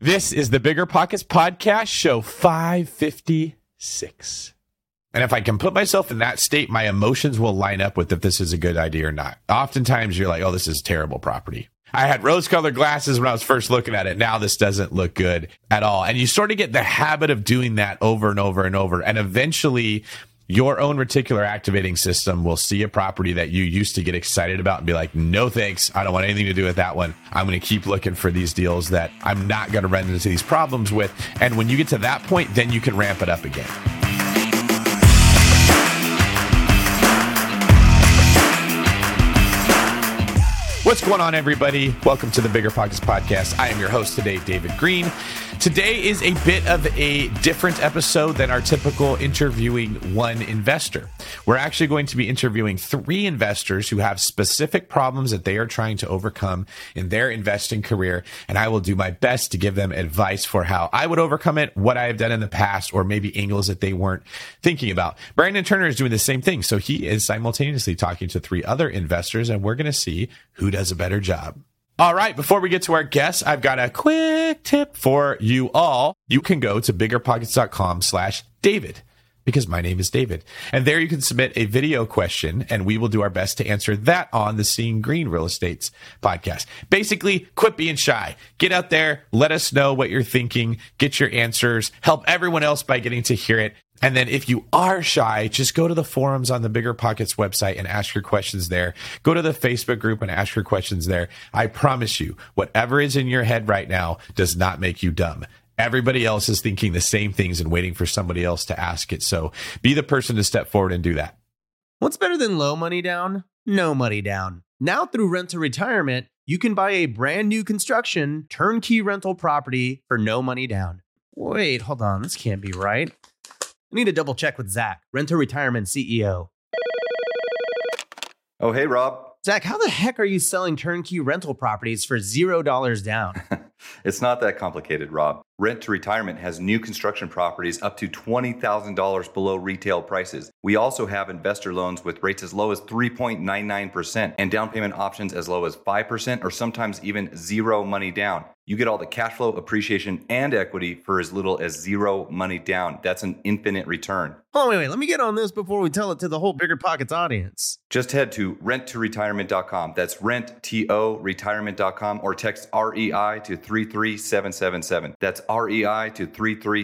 This is the Bigger Pockets Podcast, show 556. And if I can put myself in that state, my emotions will line up with if this is a good idea or not. Oftentimes you're like, oh, this is terrible property. I had rose-colored glasses when I was first looking at it. Now this doesn't look good at all. And you sort of get the habit of doing that over and over and over. And eventually your own reticular activating system will see a property that you used to get excited about and be like, no thanks, I don't want anything to do with that one. I'm going to keep looking for these deals that I'm not going to run into these problems with. And when you get to that point, then you can ramp it up again. What's going on, everybody? Welcome to the Bigger Pockets Podcast. I am your host today, David Green. Today is a bit of a different episode than our typical interviewing one investor. We're actually going to be interviewing three investors who have specific problems that they are trying to overcome in their investing career, and I will do my best to give them advice for how I would overcome it, what I have done in the past, or maybe angles that they weren't thinking about. Brandon Turner is doing the same thing, so he is simultaneously talking to three other investors, and we're going to see who does a better job. All right, before we get to our guests, I've got a quick tip for you all. You can go to biggerpockets.com/David because my name is David. And there you can submit a video question and we will do our best to answer that on the Seeing Green Real Estate's podcast. Basically, quit being shy. Get out there, let us know what you're thinking, get your answers, help everyone else by getting to hear it. And then if you are shy, just go to the forums on the Bigger Pockets website and ask your questions there. Go to the Facebook group and ask your questions there. I promise you, whatever is in your head right now does not make you dumb. Everybody else is thinking the same things and waiting for somebody else to ask it. So be the person to step forward and do that. What's better than low money down? No money down. Now through Rent to Retirement, you can buy a brand new construction turnkey rental property for no money down. Wait, hold on. This can't be right. I need to double check with Zach, Rent to Retirement CEO. Oh, hey, Rob. Zach, how the heck are you selling turnkey rental properties for $0 down? It's not that complicated, Rob. Rent to Retirement has new construction properties up to $20,000 below retail prices. We also have investor loans with rates as low as 3.99% and down payment options as low as 5% or sometimes even zero money down. You get all the cash flow, appreciation, and equity for as little as zero money down. That's an infinite return. Oh, wait. Let me get on this before we tell it to the whole Bigger Pockets audience. Just head to renttoretirement.com. That's renttoretirement.com or text REI to 33777. That's REI to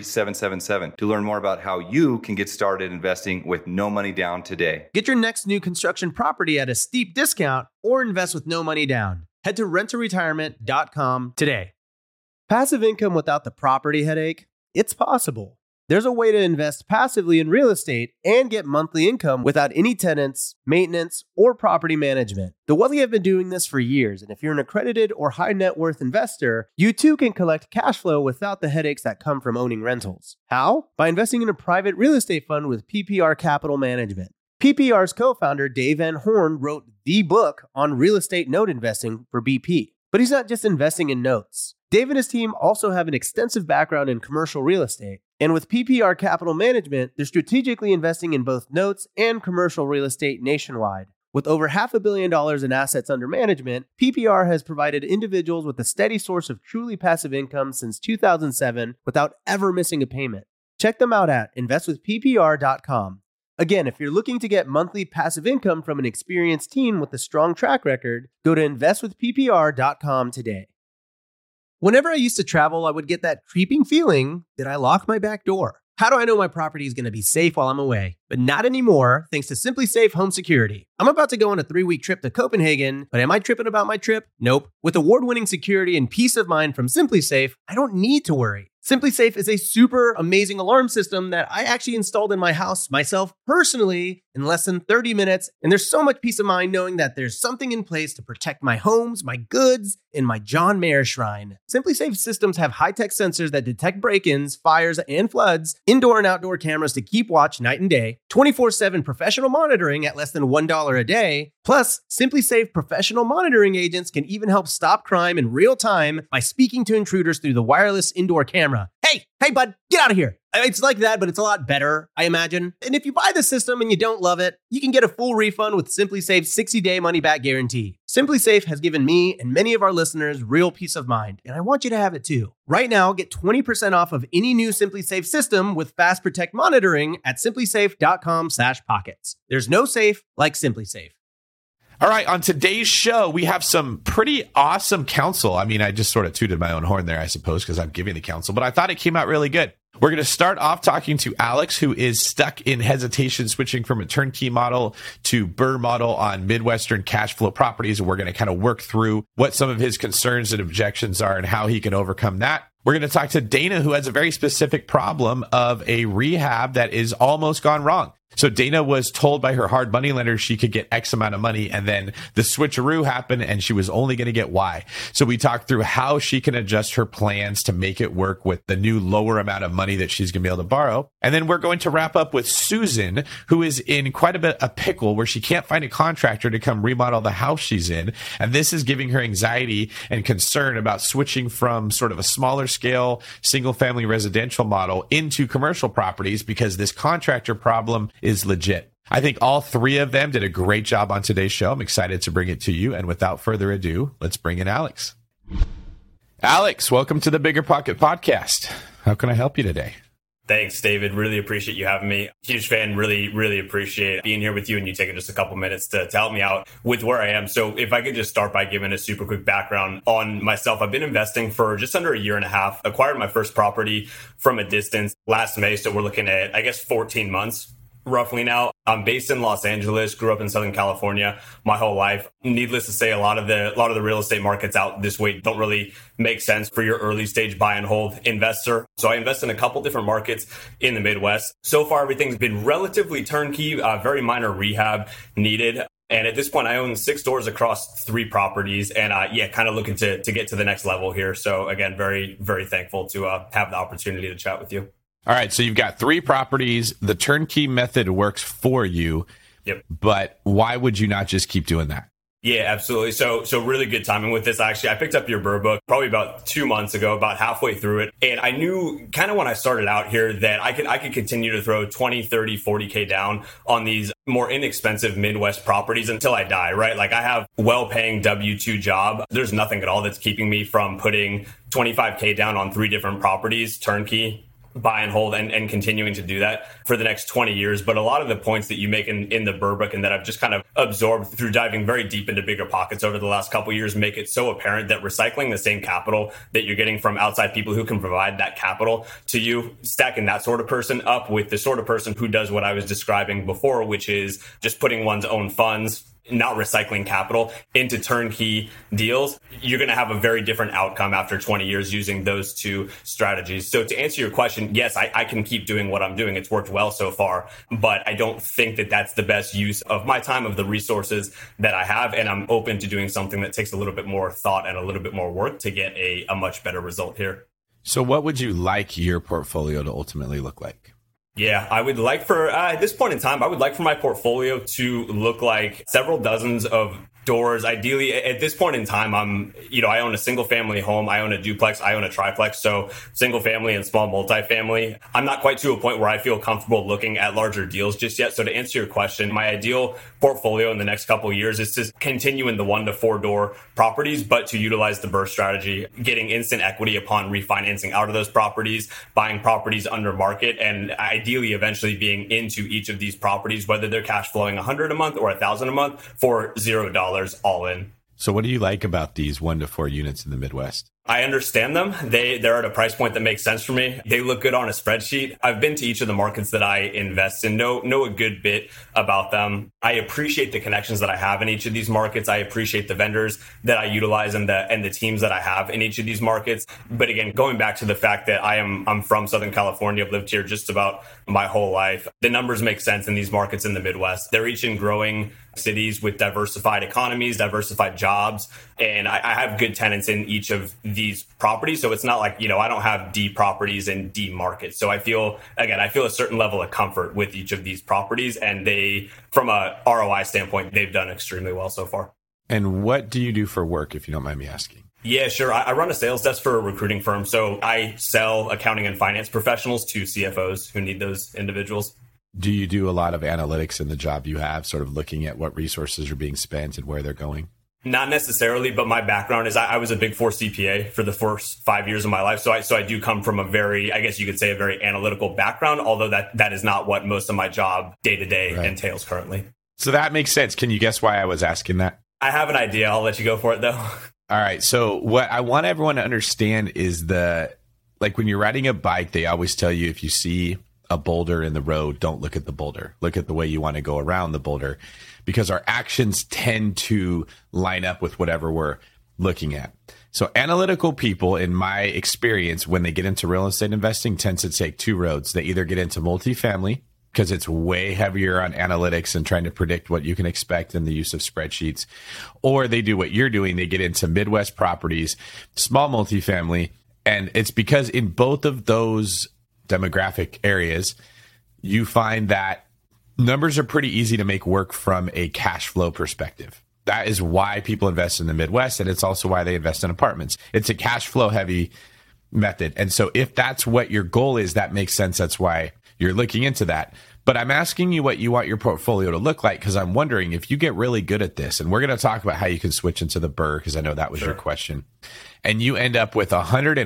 33777 to learn more about how you can get started investing with no money down today. Get your next new construction property at a steep discount or invest with no money down. Head to renttoretirement.com today. Passive income without the property headache? It's possible. There's a way to invest passively in real estate and get monthly income without any tenants, maintenance, or property management. The Wealthy have been doing this for years, and if you're an accredited or high net worth investor, you too can collect cash flow without the headaches that come from owning rentals. How? By investing in a private real estate fund with PPR Capital Management. PPR's co-founder, Dave Van Horn, wrote the book on real estate note investing for BP. But he's not just investing in notes. Dave and his team also have an extensive background in commercial real estate. And with PPR Capital Management, they're strategically investing in both notes and commercial real estate nationwide. With over $500 million in assets under management, PPR has provided individuals with a steady source of truly passive income since 2007 without ever missing a payment. Check them out at investwithppr.com. Again, if you're looking to get monthly passive income from an experienced team with a strong track record, go to investwithppr.com today. Whenever I used to travel, I would get that creeping feeling that I locked my back door. How do I know my property is going to be safe while I'm away? But not anymore, thanks to SimpliSafe Home Security. I'm about to go on a 3-week trip to Copenhagen, but am I tripping about my trip? Nope. With award-winning security and peace of mind from SimpliSafe, I don't need to worry. SimpliSafe is a super amazing alarm system that I actually installed in my house myself personally in less than 30 minutes. And there's so much peace of mind knowing that there's something in place to protect my homes, my goods, and my John Mayer shrine. SimpliSafe systems have high-tech sensors that detect break-ins, fires, and floods, indoor and outdoor cameras to keep watch night and day, 24/7 professional monitoring at less than $1 a day. Plus, SimpliSafe professional monitoring agents can even help stop crime in real time by speaking to intruders through the wireless indoor camera. Hey, bud, get out of here. It's like that, but it's a lot better, I imagine. And if you buy the system and you don't love it, you can get a full refund with SimpliSafe's 60-day money-back guarantee. SimpliSafe has given me and many of our listeners real peace of mind, and I want you to have it too. Right now, get 20% off of any new SimpliSafe system with Fast Protect monitoring at simplisafe.com/pockets. There's no safe like SimpliSafe. All right, on today's show, we have some pretty awesome counsel. I mean, I just sort of tooted my own horn there, I suppose, because I'm giving the counsel, but I thought it came out really good. We're going to start off talking to Alex, who is stuck in hesitation switching from a turnkey model to BRRRR model on Midwestern cash flow properties. And we're going to kind of work through what some of his concerns and objections are and how he can overcome that. We're going to talk to Dana, who has a very specific problem of a rehab that is almost gone wrong. So Dana was told by her hard money lender she could get X amount of money, and then the switcheroo happened and she was only going to get Y. So we talked through how she can adjust her plans to make it work with the new lower amount of money that she's going to be able to borrow. And then we're going to wrap up with Susan, who is in quite a bit of pickle where she can't find a contractor to come remodel the house she's in. And this is giving her anxiety and concern about switching from sort of a smaller scale single family residential model into commercial properties because this contractor problem is legit. I think all three of them did a great job on today's show. I'm excited to bring it to you. And without further ado, let's bring in Alex. Alex, welcome to the Bigger Pocket Podcast. How can I help you today? Thanks, David. Really appreciate you having me. Huge fan. Really appreciate being here with you and you taking just a couple minutes to help me out with where I am. So if I could just start by giving a super quick background on myself. I've been investing for just under a year and a half, acquired my first property from a distance last May. So we're looking at, 14 months. Roughly now. I'm based in Los Angeles, grew up in Southern California my whole life. Needless to say, a lot of the real estate markets out this way don't really make sense for your early stage buy and hold investor. So I invest in a couple different markets in the Midwest. So far, everything's been relatively turnkey, very minor rehab needed. And at this point, I own 6 stores across 3 properties and kind of looking to get to the next level here. So again, very, very thankful to have the opportunity to chat with you. All right, so you've got 3 properties. The turnkey method works for you. Yep. But why would you not just keep doing that? Yeah, absolutely. So really good timing with this. Actually, I picked up your BRRRR book probably about 2 months ago, about halfway through it. And I knew kind of when I started out here that I could continue to throw 20, 30, 40K down on these more inexpensive Midwest properties until I die, right? Like I have well-paying W-2 job. There's nothing at all that's keeping me from putting 25K down on 3 different properties, turnkey, buy and hold, and continuing to do that for the next 20 years. But a lot of the points that you make in the BRRRR book and that I've just kind of absorbed through diving very deep into Bigger Pockets over the last couple of years make it so apparent that recycling the same capital that you're getting from outside people who can provide that capital to you, stacking that sort of person up with the sort of person who does what I was describing before, which is just putting one's own funds, not recycling capital, into turnkey deals, you're going to have a very different outcome after 20 years using those 2 strategies. So to answer your question, yes, I can keep doing what I'm doing. It's worked well so far, but I don't think that that's the best use of my time, of the resources that I have. And I'm open to doing something that takes a little bit more thought and a little bit more work to get a much better result here. So what would you like your portfolio to ultimately look like? Yeah, I would like at this point in time, I would like for my portfolio to look like several dozens of doors. Ideally, at this point in time, I own a single family home. I own a duplex. I own a triplex. So single family and small multifamily. I'm not quite to a point where I feel comfortable looking at larger deals just yet. So to answer your question, my ideal portfolio in the next couple of years is to continue in the 1 to 4 door properties, but to utilize the BRRRR strategy, getting instant equity upon refinancing out of those properties, buying properties under market, and ideally eventually being into each of these properties, whether they're cash flowing $100 a month or $1,000 a month for $0 all in. So what do you like about these 1 to 4 units in the Midwest? I understand them. They're at a price point that makes sense for me. They look good on a spreadsheet. I've been to each of the markets that I invest in, know a good bit about them. I appreciate the connections that I have in each of these markets. I appreciate the vendors that I utilize and the teams that I have in each of these markets. But again, going back to the fact that I'm from Southern California, I've lived here just about my whole life. The numbers make sense in these markets in the Midwest. They're each in growing cities with diversified economies, diversified jobs. And I have good tenants in each of these properties. So it's not like, I don't have D properties in D markets. So I feel a certain level of comfort with each of these properties. And they, from a ROI standpoint, they've done extremely well so far. And what do you do for work, if you don't mind me asking? Yeah, sure. I run a sales desk for a recruiting firm. So I sell accounting and finance professionals to CFOs who need those individuals. Do you do a lot of analytics in the job you have, sort of looking at what resources are being spent and where they're going? Not necessarily, but my background is I was a Big Four CPA for the first 5 years of my life. So I do come from a very, I guess you could say, a very analytical background, although that is not what most of my job day to day entails currently. So that makes sense. Can you guess why I was asking that? I have an idea. I'll let you go for it, though. All right. So what I want everyone to understand is like when you're riding a bike, they always tell you if you see a boulder in the road, don't look at the boulder. Look at the way you want to go around the boulder, because our actions tend to line up with whatever we're looking at. So analytical people, in my experience, when they get into real estate investing, tend to take two roads. They either get into multifamily, because it's way heavier on analytics and trying to predict what you can expect in the use of spreadsheets, or they do what you're doing. They get into Midwest properties, small multifamily. And it's because in both of those demographic areas, you find that numbers are pretty easy to make work from a cash flow perspective. That is why people invest in the Midwest, and it's also why they invest in apartments. It's a cash flow heavy method. And so if that's what your goal is, that makes sense. That's why you're looking into that. But I'm asking you what you want your portfolio to look like, because I'm wondering if you get really good at this, and we're going to talk about how you can switch into the BRRRR, because I know that was your question, and you end up with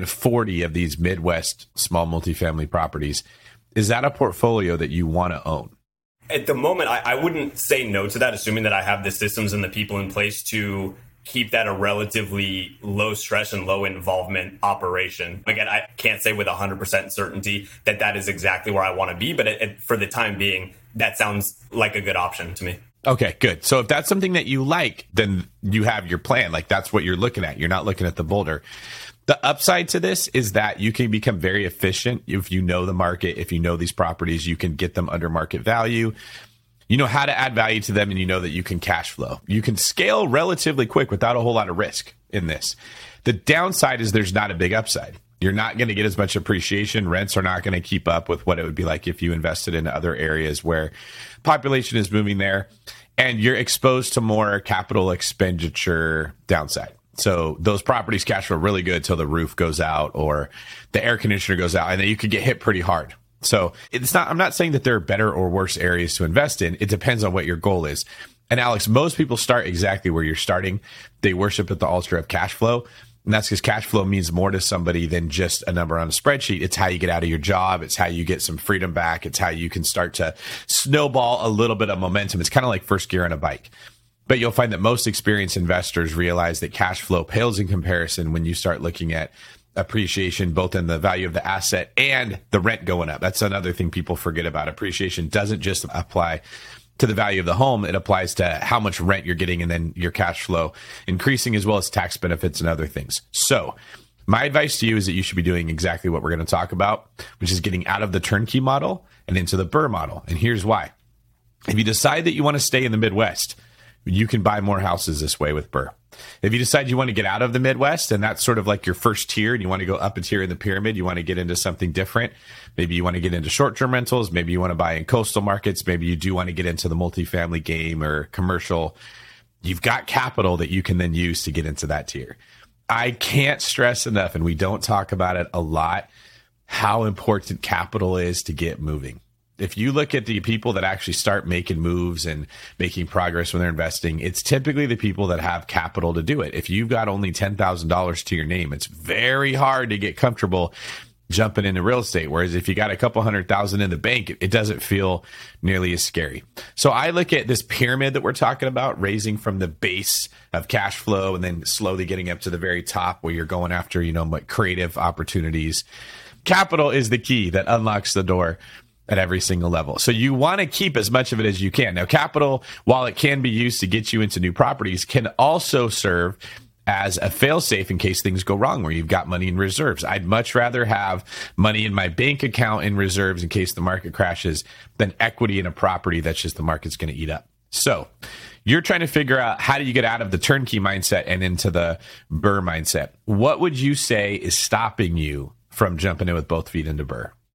140 of these Midwest small multifamily properties. Is that a portfolio that you want to own? At the moment, I wouldn't say no to that, assuming that I have the systems and the people in place to keep that a relatively low stress and low involvement operation. Again, I can't say with 100% certainty that is exactly where I want to be, but for the time being, that sounds like a good option to me. Okay, good. So if that's something that you like, then you have your plan. Like that's what you're looking at. You're not looking at the boulder. The upside to this is that you can become very efficient if you know the market. If you know these properties, you can get them under market value. You know how to add value to them, and you know that you can cash flow. You can scale relatively quick without a whole lot of risk in this. The downside is there's not a big upside. You're not going to get as much appreciation. Rents are not going to keep up with what it would be like if you invested in other areas where population is moving there, and you're exposed to more capital expenditure downside. So those properties cash flow really good till the roof goes out or the air conditioner goes out, and then you could get hit pretty hard. So I'm not saying that there are better or worse areas to invest in. It depends on what your goal is. And Alex, most people start exactly where you're starting. They worship at the altar of cash flow. And that's because cash flow means more to somebody than just a number on a spreadsheet. It's how you get out of your job. It's how you get some freedom back. It's how you can start to snowball a little bit of momentum. It's kind of like first gear on a bike. But you'll find that most experienced investors realize that cash flow pales in comparison when you start looking at appreciation, both in the value of the asset and the rent going up. That's another thing people forget about. Appreciation doesn't just apply to the value of the home. It applies to how much rent you're getting and then your cash flow increasing, as well as tax benefits and other things. So my advice to you is that you should be doing exactly what we're going to talk about, which is getting out of the turnkey model and into the BRRRR model. And here's why. If you decide that you want to stay in the Midwest, you can buy more houses this way with BRRRR. If you decide you want to get out of the Midwest, and that's sort of like your first tier, and you want to go up a tier in the pyramid, you want to get into something different. Maybe you want to get into short-term rentals. Maybe you want to buy in coastal markets. Maybe you do want to get into the multifamily game or commercial. You've got capital that you can then use to get into that tier. I can't stress enough, and we don't talk about it a lot, how important capital is to get moving. If you look at the people that actually start making moves and making progress when they're investing, it's typically the people that have capital to do it. If you've got only $10,000 to your name, it's very hard to get comfortable jumping into real estate. Whereas if you got a couple $100,000 in the bank, it doesn't feel nearly as scary. So I look at this pyramid that we're talking about, raising from the base of cash flow and then slowly getting up to the very top where you're going after, creative opportunities. Capital is the key that unlocks the door at every single level. So you want to keep as much of it as you can. Now, capital, while it can be used to get you into new properties, can also serve as a fail-safe in case things go wrong, where you've got money in reserves. I'd much rather have money in my bank account in reserves in case the market crashes than equity in a property that's just the market's going to eat up. So you're trying to figure out how do you get out of the turnkey mindset and into the BRRRR mindset. What would you say is stopping you from jumping in with both feet into BRRRR?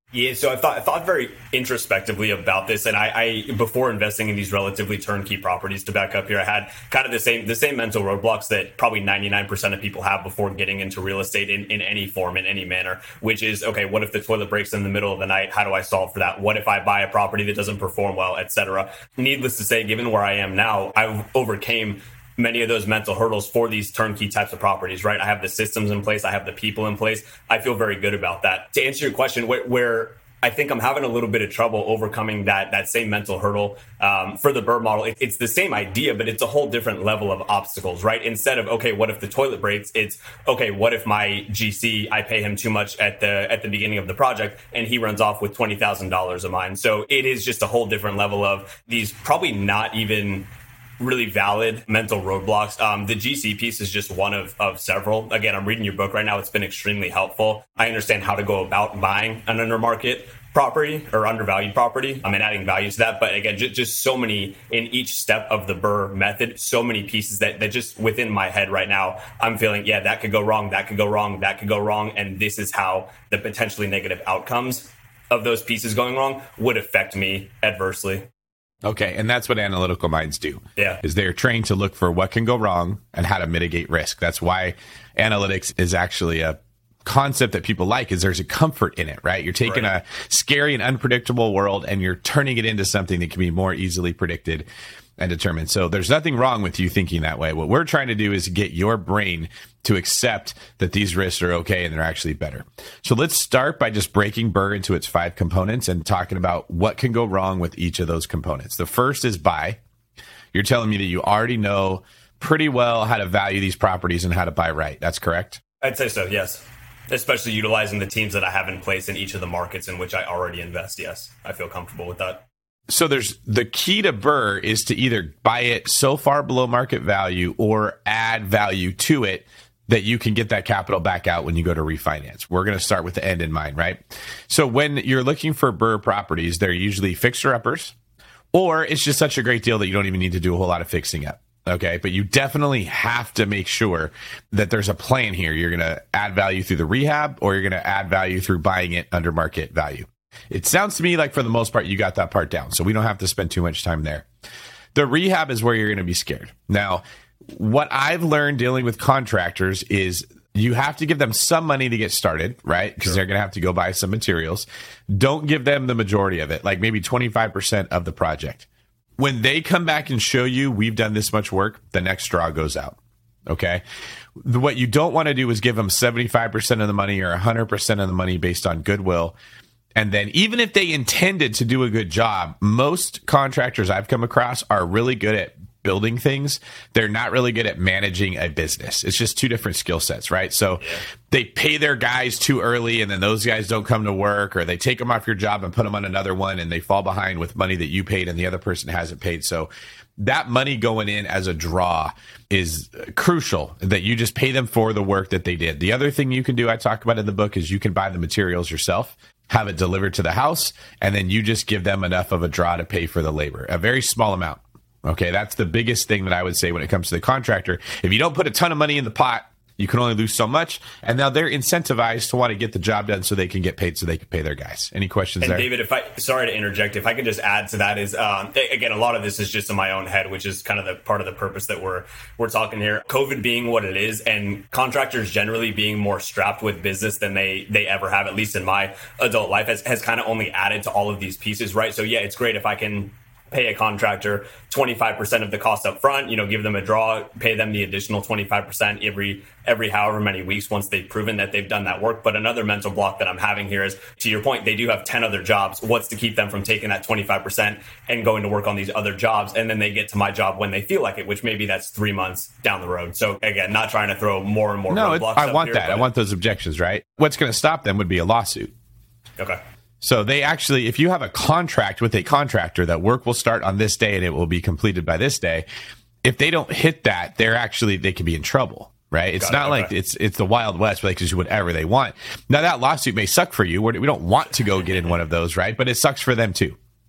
Yeah, so I thought very introspectively about this, and I before investing in these relatively turnkey properties, to back up here, I had kind of the same mental roadblocks that probably 99% of people have before getting into real estate in any form, in any manner, which is, okay, what if the toilet breaks in the middle of the night? How do I solve for that? What if I buy a property that doesn't perform well, etc.? Needless to say, given where I am now, I overcame many of those mental hurdles for these turnkey types of properties, right? I have the systems in place. I have the people in place. I feel very good about that. To answer your question, where I think I'm having a little bit of trouble overcoming that same mental hurdle for the BRRRR model. It's the same idea, but it's a whole different level of obstacles, right? Instead of, okay, what if the toilet breaks? It's, okay, what if my GC, I pay him too much at the beginning of the project and he runs off with $20,000 of mine. So it is just a whole different level of these probably not even really valid mental roadblocks. The GC piece is just one of several. Again, I'm reading your book right now. It's been extremely helpful. I understand how to go about buying an undermarket property or undervalued property. And adding value to that. But again, just so many in each step of the BRRRR method, so many pieces that just within my head right now, I'm feeling, yeah, that could go wrong, that could go wrong, that could go wrong. And this is how the potentially negative outcomes of those pieces going wrong would affect me adversely. Okay, and that's what analytical minds do. Yeah. Is they're trained to look for what can go wrong and how to mitigate risk. That's why analytics is actually a concept that people like, is there's a comfort in it, right? You're taking a scary and unpredictable world and you're turning it into something that can be more easily predicted and determined. So there's nothing wrong with you thinking that way. What we're trying to do is get your brain to accept that these risks are okay and they're actually better. So let's start by just breaking BRRRR into its 5 components and talking about what can go wrong with each of those components. The first is buy. You're telling me that you already know pretty well how to value these properties and how to buy right. That's correct? I'd say so, yes. Especially utilizing the teams that I have in place in each of the markets in which I already invest. Yes, I feel comfortable with that. So there's the key to BRRRR is to either buy it so far below market value or add value to it that you can get that capital back out when you go to refinance. We're going to start with the end in mind, right? So when you're looking for BRRRR properties, they're usually fixer-uppers, or it's just such a great deal that you don't even need to do a whole lot of fixing up. Okay, but you definitely have to make sure that there's a plan here. You're going to add value through the rehab, or you're going to add value through buying it under market value. It sounds to me like for the most part, you got that part down. So we don't have to spend too much time there. The rehab is where you're going to be scared. Now, what I've learned dealing with contractors is you have to give them some money to get started, right? Because they're going to have to go buy some materials. Don't give them the majority of it, like maybe 25% of the project. When they come back and show you, we've done this much work, the next straw goes out. Okay. What you don't want to do is give them 75% of the money or 100% of the money based on goodwill. And then even if they intended to do a good job, most contractors I've come across are really good at building things. They're not really good at managing a business. It's just two different skill sets, right? So they pay their guys too early and then those guys don't come to work, or they take them off your job and put them on another one and they fall behind with money that you paid and the other person hasn't paid. So that money going in as a draw is crucial, that you just pay them for the work that they did. The other thing you can do, I talk about in the book, is you can buy the materials yourself, have it delivered to the house, and then you just give them enough of a draw to pay for the labor, a very small amount. Okay, that's the biggest thing that I would say when it comes to the contractor. If you don't put a ton of money in the pot, you can only lose so much. And now they're incentivized to want to get the job done so they can get paid, so they can pay their guys. Any questions there? David, sorry to interject, if I could just add to that is, again, a lot of this is just in my own head, which is kind of the part of the purpose that we're talking here. COVID being what it is, and contractors generally being more strapped with business than they ever have, at least in my adult life, has kind of only added to all of these pieces, right? So yeah, it's great if I can pay a contractor 25% of the cost up front, give them a draw, pay them the additional 25% every however many weeks once they've proven that they've done that work. But another mental block that I'm having here is, to your point, they do have 10 other jobs. What's to keep them from taking that 25% and going to work on these other jobs? And then they get to my job when they feel like it, which maybe that's 3 months down the road. So again, not trying to throw more and more roadblocks. I want that. I want those objections, right? What's going to stop them would be a lawsuit. Okay. So they actually, if you have a contract with a contractor that work will start on this day and it will be completed by this day, if they don't hit that, they can be in trouble, right? It's not like it's the Wild West where they can do whatever they want. Now that lawsuit may suck for you. We don't want to go get in one of those, right? But it sucks for them too.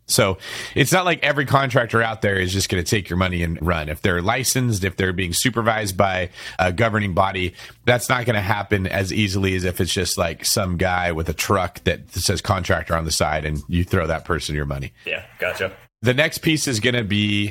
So it's not like every contractor out there is just going to take your money and run. If they're licensed, if they're being supervised by a governing body, that's not going to happen as easily as if it's just like some guy with a truck that says contractor on the side and you throw that person your money. Yeah, gotcha. The next piece is going to be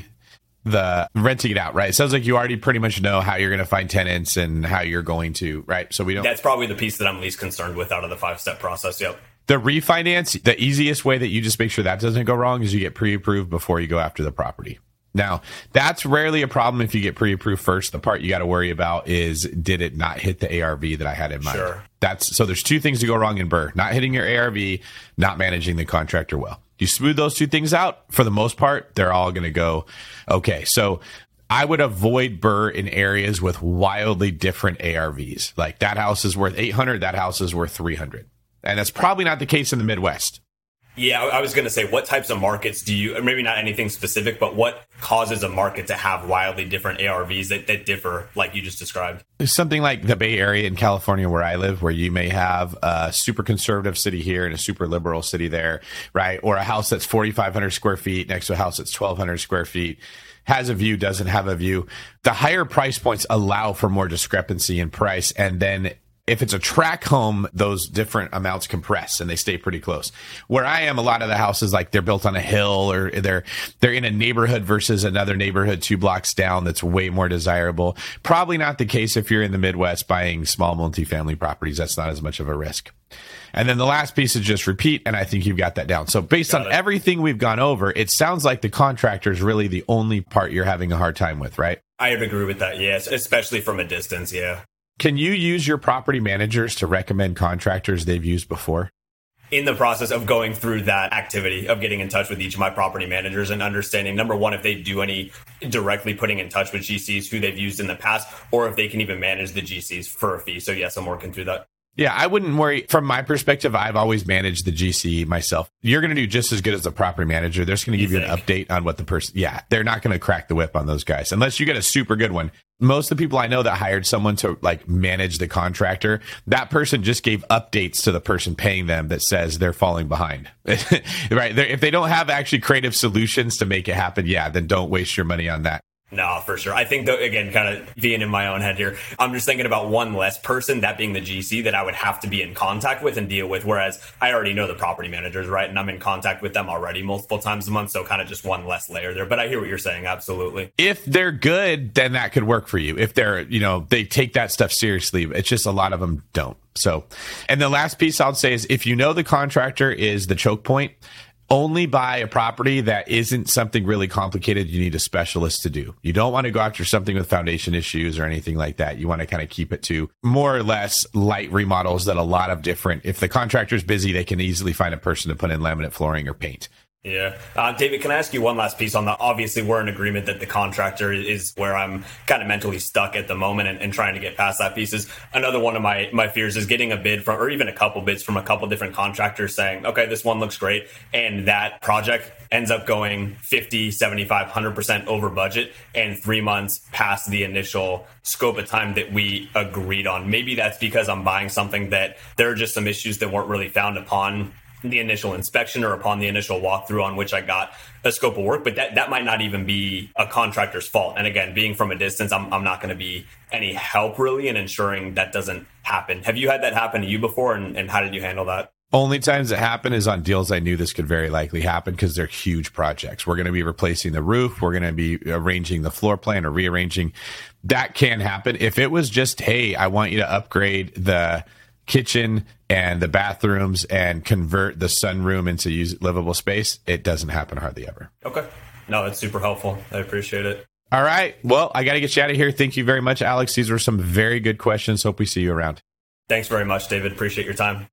the renting it out, right? It sounds like you already pretty much know how you're going to find tenants and how you're going to, right? So That's probably the piece that I'm least concerned with out of the 5-step process. Yep. The refinance, the easiest way that you just make sure that doesn't go wrong is you get pre-approved before you go after the property. Now, that's rarely a problem if you get pre-approved first. The part you got to worry about is, did it not hit the ARV that I had in mind? Sure. So there's two things to go wrong in BRRRR: not hitting your ARV, not managing the contractor well. You smooth those two things out, for the most part, they're all going to go okay. So I would avoid BRRRR in areas with wildly different ARVs. Like that house is worth 800, that house is worth 300. And that's probably not the case in the Midwest. Yeah, I was going to say, what types of markets do you, maybe not anything specific, but what causes a market to have wildly different ARVs that differ, like you just described? There's something like the Bay Area in California where I live, where you may have a super conservative city here and a super liberal city there, right? Or a house that's 4,500 square feet next to a house that's 1,200 square feet. Has a view, doesn't have a view. The higher price points allow for more discrepancy in price. And then if it's a track home, those different amounts compress and they stay pretty close. Where I am, a lot of the houses, like they're built on a hill or they're in a neighborhood versus another neighborhood 2 blocks down that's way more desirable. Probably not the case if you're in the Midwest buying small multifamily properties. That's not as much of a risk. And then the last piece is just repeat, and I think you've got that down. So based on everything we've gone over, it sounds like the contractor is really the only part you're having a hard time with, right? I would agree with that, yes, especially from a distance, yeah. Can you use your property managers to recommend contractors they've used before? In the process of going through that activity of getting in touch with each of my property managers and understanding, number one, if they do any directly putting in touch with GCs who they've used in the past, or if they can even manage the GCs for a fee. So yes, I'm working through that. Yeah, I wouldn't worry. From my perspective, I've always managed the GC myself. You're going to do just as good as the property manager. They're just going to give you an update on what the person, they're not going to crack the whip on those guys unless you get a super good one. Most of the people I know that hired someone to like manage the contractor, that person just gave updates to the person paying them that says they're falling behind. Right. If they don't have actually creative solutions to make it happen, then don't waste your money on that. No, for sure. I think, though, again, kind of being in my own head here, I'm just thinking about one less person, that being the GC, that I would have to be in contact with and deal with. Whereas I already know the property managers, right? And I'm in contact with them already multiple times a month. So kind of just one less layer there. But I hear what you're saying. Absolutely. If they're good, then that could work for you. If they're, they take that stuff seriously. It's just a lot of them don't. So, and the last piece I'll say is if you know the contractor is the choke point, only buy a property that isn't something really complicated you need a specialist to do. You don't want to go after something with foundation issues or anything like that. You want to kind of keep it to more or less light remodels that a lot of different, if the contractor's busy, they can easily find a person to put in laminate flooring or paint. Yeah. David, can I ask you one last piece on that? Obviously, we're in agreement that the contractor is where I'm kind of mentally stuck at the moment and trying to get past that piece. Is another one of my fears is getting a bid from, or even a couple bids from a couple different contractors saying, okay, this one looks great. And that project ends up going 50, 75, 100% over budget and 3 months past the initial scope of time that we agreed on. Maybe that's because I'm buying something that there are just some issues that weren't really found upon the initial inspection or upon the initial walkthrough on which I got a scope of work, but that might not even be a contractor's fault. And again, being from a distance, I'm not going to be any help really in ensuring that doesn't happen. Have you had that happen to you before, and how did you handle that? Only times it happened is on deals I knew this could very likely happen because they're huge projects. We're going to be replacing the roof. We're going to be arranging the floor plan or rearranging. That can happen. If it was just, hey, I want you to upgrade the kitchen and the bathrooms and convert the sunroom into livable space, it doesn't happen hardly ever. Okay. No, that's super helpful. I appreciate it. All right. Well, I got to get you out of here. Thank you very much, Alex. These were some very good questions. Hope we see you around. Thanks very much, David. Appreciate your time.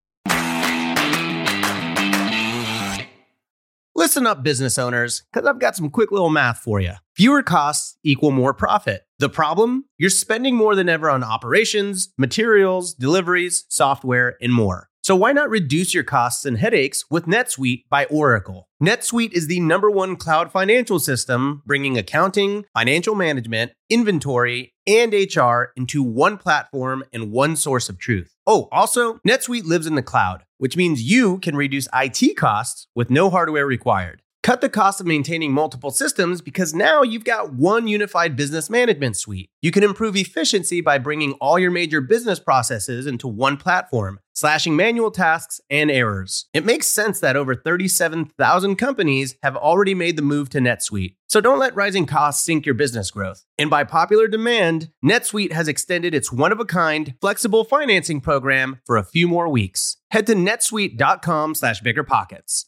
Listen up, business owners, because I've got some quick little math for you. Fewer costs equal more profit. The problem? You're spending more than ever on operations, materials, deliveries, software, and more. So why not reduce your costs and headaches with NetSuite by Oracle? NetSuite is the #1 cloud financial system, bringing accounting, financial management, inventory, and HR into one platform and one source of truth. Oh, also, NetSuite lives in the cloud, which means you can reduce IT costs with no hardware required. Cut the cost of maintaining multiple systems because now you've got one unified business management suite. You can improve efficiency by bringing all your major business processes into one platform, slashing manual tasks and errors. It makes sense that over 37,000 companies have already made the move to NetSuite. So don't let rising costs sink your business growth. And by popular demand, NetSuite has extended its one-of-a-kind, flexible financing program for a few more weeks. Head to netsuite.com/biggerpockets.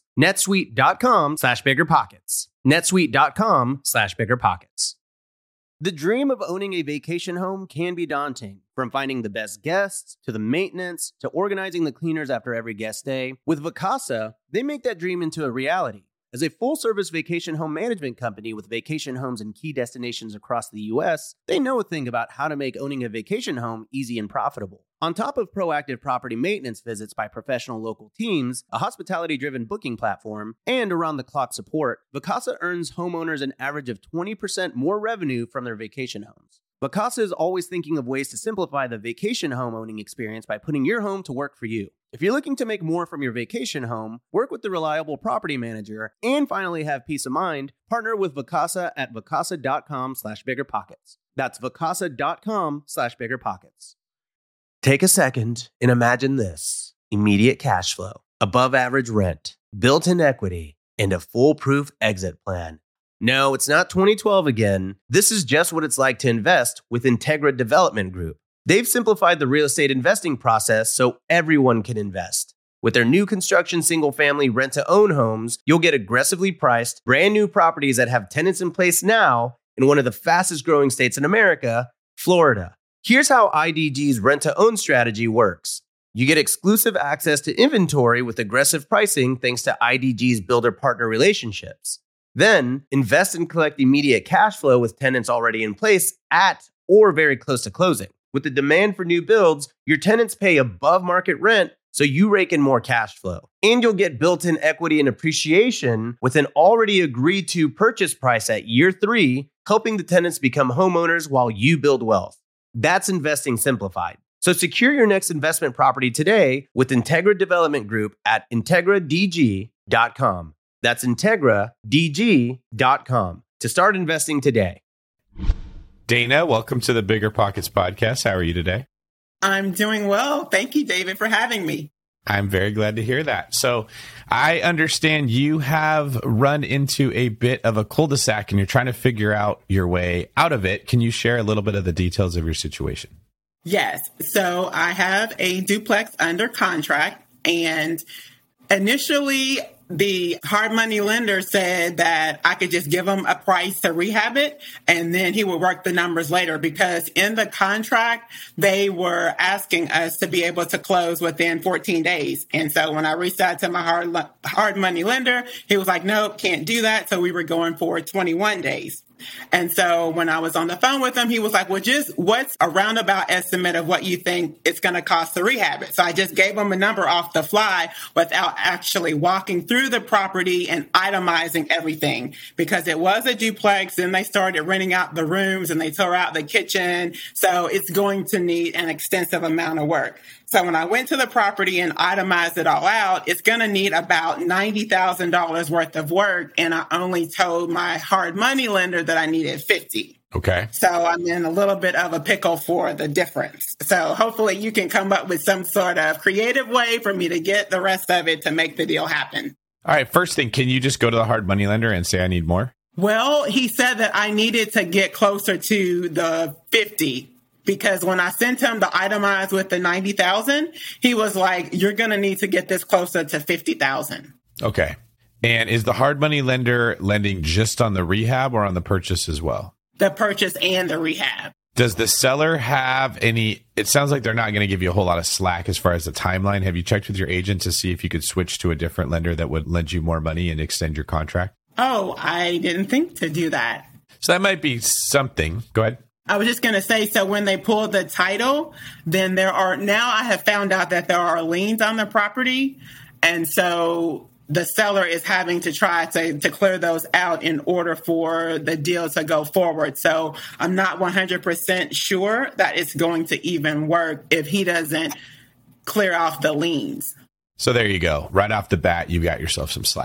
netsuite.com/biggerpockets. netsuite.com/biggerpockets. The dream of owning a vacation home can be daunting. From finding the best guests, to the maintenance, to organizing the cleaners after every guest stay. With Vacasa, they make that dream into a reality. As a full-service vacation home management company with vacation homes in key destinations across the U.S., they know a thing about how to make owning a vacation home easy and profitable. On top of proactive property maintenance visits by professional local teams, a hospitality-driven booking platform, and around-the-clock support, Vacasa earns homeowners an average of 20% more revenue from their vacation homes. Vacasa is always thinking of ways to simplify the vacation home owning experience by putting your home to work for you. If you're looking to make more from your vacation home, work with the reliable property manager, and finally have peace of mind, partner with Vacasa at vacasa.com/biggerpockets. That's vacasa.com/biggerpockets. Take a second and imagine this: immediate cash flow, above average rent, built-in equity, and a foolproof exit plan. No, it's not 2012 again. This is just what it's like to invest with Integra Development Group. They've simplified the real estate investing process so everyone can invest. With their new construction single-family rent-to-own homes, you'll get aggressively priced, brand new properties that have tenants in place now in one of the fastest-growing states in America, Florida. Here's how IDG's rent-to-own strategy works. You get exclusive access to inventory with aggressive pricing thanks to IDG's builder-partner relationships. Then, invest and collect immediate cash flow with tenants already in place at or very close to closing. With the demand for new builds, your tenants pay above market rent, so you rake in more cash flow. And you'll get built-in equity and appreciation with an already agreed to purchase price at year 3, helping the tenants become homeowners while you build wealth. That's investing simplified. So secure your next investment property today with Integra Development Group at IntegraDG.com. That's IntegraDG.com to start investing today. Dana, welcome to the Bigger Pockets podcast. How are you today? I'm doing well. Thank you, David, for having me. I'm very glad to hear that. So I understand you have run into a bit of a cul-de-sac and you're trying to figure out your way out of it. Can you share a little bit of the details of your situation? Yes. So I have a duplex under contract, and initially the hard money lender said that I could just give him a price to rehab it, and then he would work the numbers later, because in the contract, they were asking us to be able to close within 14 days. And so when I reached out to my hard money lender, he was like, nope, can't do that. So we were going for 21 days. And so when I was on the phone with him, he was like, well, just what's a roundabout estimate of what you think it's going to cost to rehab it? So I just gave him a number off the fly without actually walking through the property and itemizing everything, because it was a duplex. Then they started renting out the rooms and they tore out the kitchen. So it's going to need an extensive amount of work. So when I went to the property and itemized it all out, it's going to need about $90,000 worth of work. And I only told my hard money lender that I needed $50,000. Okay. So I'm in a little bit of a pickle for the difference. So hopefully you can come up with some sort of creative way for me to get the rest of it to make the deal happen. All right. First thing, can you just go to the hard money lender and say, I need more? Well, he said that I needed to get closer to the 50. Because when I sent him the itemized with the 90,000, he was like, you're going to need to get this closer to 50,000. Okay. And is the hard money lender lending just on the rehab or on the purchase as well? The purchase and the rehab. Does the seller have any, it sounds like they're not going to give you a whole lot of slack as far as the timeline. Have you checked with your agent to see if you could switch to a different lender that would lend you more money and extend your contract? Oh, I didn't think to do that. So that might be something. Go ahead. I was just going to say, so when they pull the title, then now I have found out that there are liens on the property. And so the seller is having to try to clear those out in order for the deal to go forward. So I'm not 100% sure that it's going to even work if he doesn't clear off the liens. So there you go. Right off the bat, you got yourself some slack.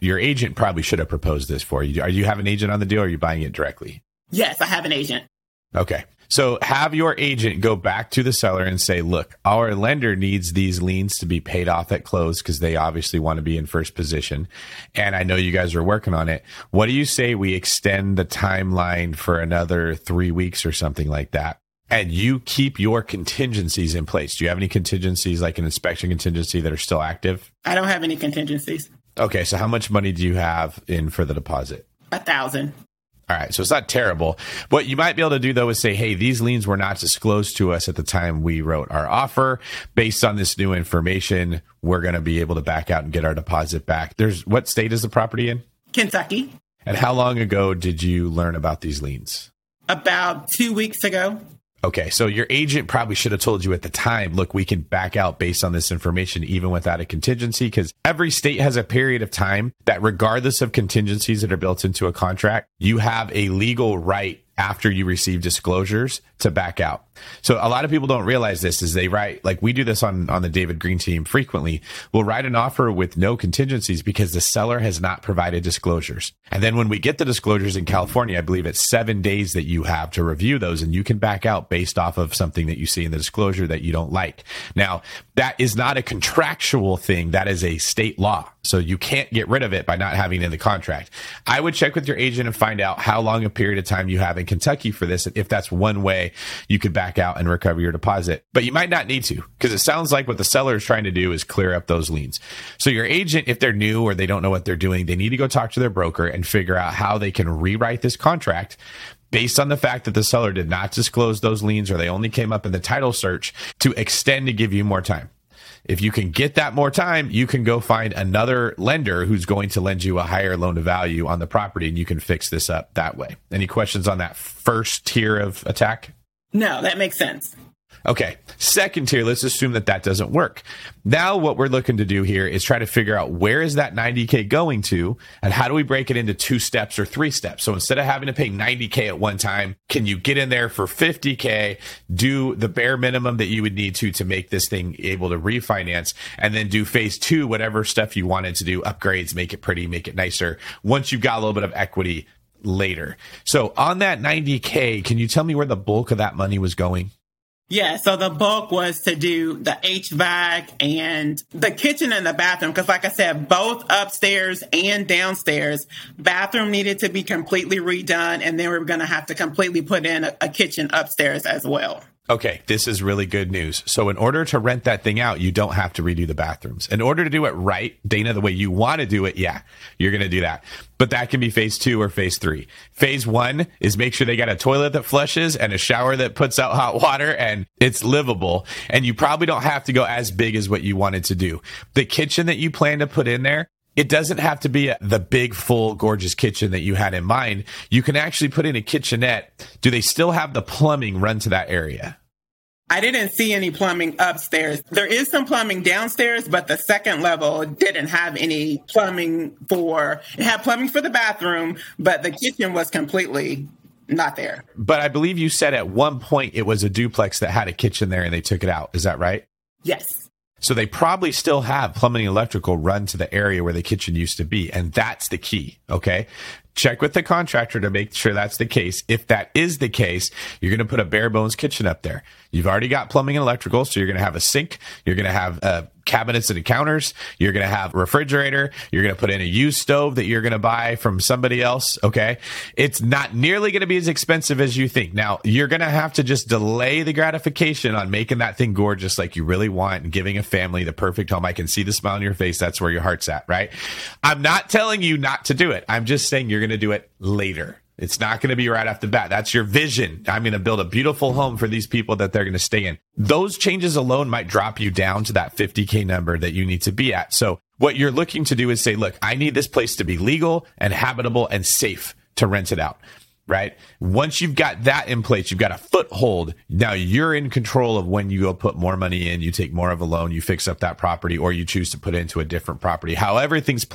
your agent probably should have proposed this for you. Are you have an agent on the deal or are you buying it directly? Yes, I have an agent. Okay. So have your agent go back to the seller and say, look, our lender needs these liens to be paid off at close because they obviously want to be in first position. And I know you guys are working on it. What do you say we extend the timeline for another 3 weeks or something like that? And you keep your contingencies in place. Do you have any contingencies, like an inspection contingency, that are still active? I don't have any contingencies. Okay. So how much money do you have in for the deposit? $1,000. All right. So it's not terrible. What you might be able to do, though, is say, hey, these liens were not disclosed to us at the time we wrote our offer. Based on this new information, we're going to be able to back out and get our deposit back. What state is the property in? Kentucky. And how long ago did you learn about these liens? About 2 weeks ago. Okay, so your agent probably should have told you at the time, look, we can back out based on this information, even without a contingency, because every state has a period of time that regardless of contingencies that are built into a contract, you have a legal right after you receive disclosures to back out. So a lot of people don't realize this is they write, like we do this on the David Green team frequently. We'll write an offer with no contingencies because the seller has not provided disclosures. And then when we get the disclosures in California, I believe it's 7 days that you have to review those and you can back out based off of something that you see in the disclosure that you don't like. Now, that is not a contractual thing. That is a state law. So you can't get rid of it by not having it in the contract. I would check with your agent and find out how long a period of time you have in Kentucky for this. If that's one way you could back out and recover your deposit, but you might not need to, because it sounds like what the seller is trying to do is clear up those liens. So your agent, if they're new or they don't know what they're doing, they need to go talk to their broker and figure out how they can rewrite this contract based on the fact that the seller did not disclose those liens or they only came up in the title search to extend to give you more time. If you can get that more time, you can go find another lender who's going to lend you a higher loan to value on the property, and you can fix this up that way. Any questions on that first tier of attack? No, that makes sense. Okay. Second tier, let's assume that that doesn't work. Now what we're looking to do here is try to figure out where is that $90K going to and how do we break it into 2 steps or 3 steps? So instead of having to pay $90K at one time, can you get in there for $50K, do the bare minimum that you would need to make this thing able to refinance, and then do phase 2, whatever stuff you wanted to do, upgrades, make it pretty, make it nicer, once you've got a little bit of equity later. So on that $90K, can you tell me where the bulk of that money was going? Yeah, so the bulk was to do the HVAC and the kitchen and the bathroom. Because like I said, both upstairs and downstairs, bathroom needed to be completely redone. And then we were going to have to completely put in a kitchen upstairs as well. Okay, this is really good news. So in order to rent that thing out, you don't have to redo the bathrooms. In order to do it right, Dana, the way you want to do it, yeah, you're going to do that. But that can be phase 2 or phase 3. Phase 1 is make sure they got a toilet that flushes and a shower that puts out hot water and it's livable. And you probably don't have to go as big as what you wanted to do. The kitchen that you plan to put in there, it doesn't have to be the big, full, gorgeous kitchen that you had in mind. You can actually put in a kitchenette. Do they still have the plumbing run to that area? I didn't see any plumbing upstairs. There is some plumbing downstairs, but the second level didn't have any plumbing it had plumbing for the bathroom, but the kitchen was completely not there. But I believe you said at one point it was a duplex that had a kitchen there and they took it out. Is that right? Yes. So they probably still have plumbing and electrical run to the area where the kitchen used to be. And that's the key. Okay. Check with the contractor to make sure that's the case. If that is the case, you're going to put a bare bones kitchen up there. You've already got plumbing and electrical. So you're going to have a sink. You're going to have cabinets and counters. You're going to have a refrigerator. You're going to put in a used stove that you're going to buy from somebody else. Okay. It's not nearly going to be as expensive as you think. Now you're going to have to just delay the gratification on making that thing gorgeous like you really want and giving a family the perfect home. I can see the smile on your face. That's where your heart's at, right? I'm not telling you not to do it. I'm just saying you're going to do it later. It's not going to be right off the bat. That's your vision. I'm going to build a beautiful home for these people that they're going to stay in. Those changes alone might drop you down to that $50K number that you need to be at. So what you're looking to do is say, look, I need this place to be legal and habitable and safe to rent it out. Right? Once you've got that in place, you've got a foothold. Now you're in control of when you go put more money in, you take more of a loan, you fix up that property, or you choose to put it into a different property. However things play out.